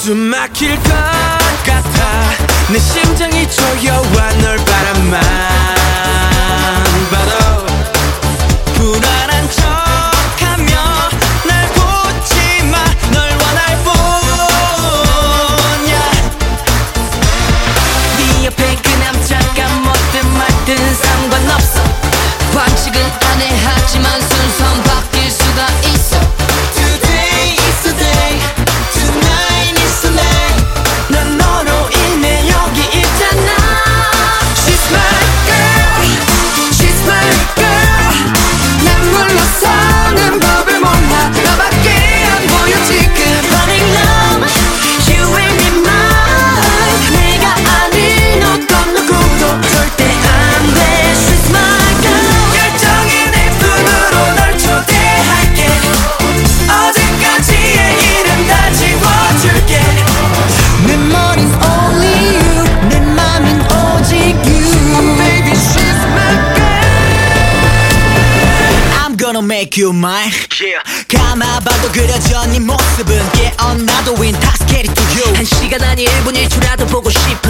숨 막힐 것 같아. 내 심장이 조여와 널 바라만 봐도 불안한 척하며 날 보지마. 널 원할 뿐이야. 네 옆에 그 남자가 뭐든 말든 상관없어. 방식은 안 해 하지만 순선 바뀔 수가 있어. Today is the day, tonight is the night. 난 너로 인해 여기 있잖아. She's my girl, she's my girl. 난 물러서는 법을 몰라. 너밖에 안 보여 지금. Running love, you and me mine. 내가 아닌 어떤 누구도 절대 안 돼. She's my girl. 결정의 내 품으로 널 초대할게. 어제까지의 일은 다 지워줄게. 내 머린 only you, 내 맘은 오직 you. Oh baby, she's my girl. I'm gonna make you mine. Yeah. 감아봐도 그려져 네 모습은 깨어나도 intoxicated to you. 한 시간 아니 1분 1초라도 보고 싶어.